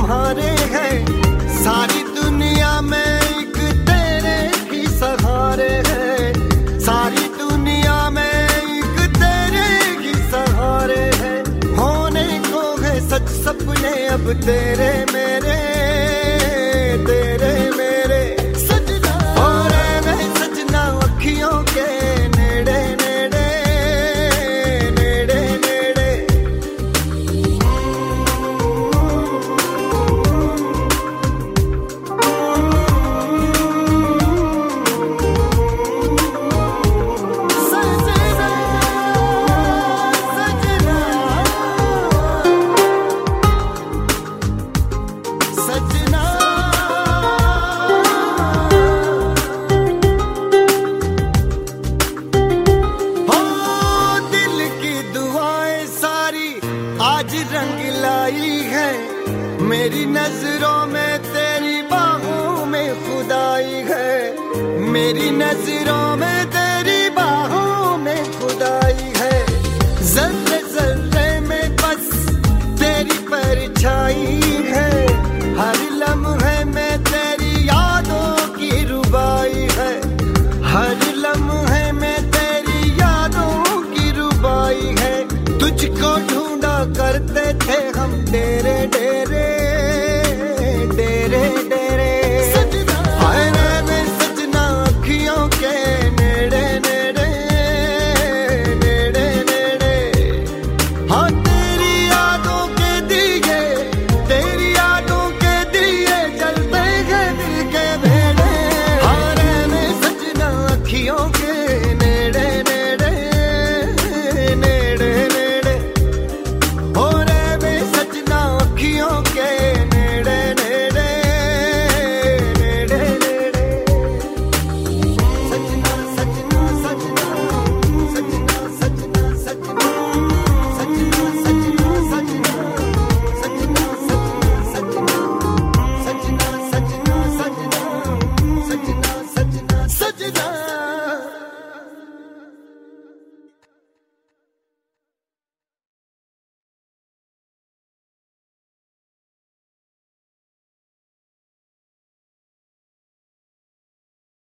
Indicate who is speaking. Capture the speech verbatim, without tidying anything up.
Speaker 1: तुम्हारे हैं, सारी दुनिया में एक तेरे ही सहारे हैं, सारी दुनिया में एक तेरे ही सहारे हैं। होने को है सच सपने अब तेरे मेरे, तेरे मेरे सजना। और मैं सजना अखियों के नेड़े नेड़े नेड़े नेड़े। सजना सजना सजना। हो दिल की दुआएं सारी आज रंग लाई है, मेरी नजरों में तेरी बाहों में खुदाई है, मेरी नजरों में तेरी बाहों में खुदाई है। जर्रे जर्रे में बस तेरी परछाई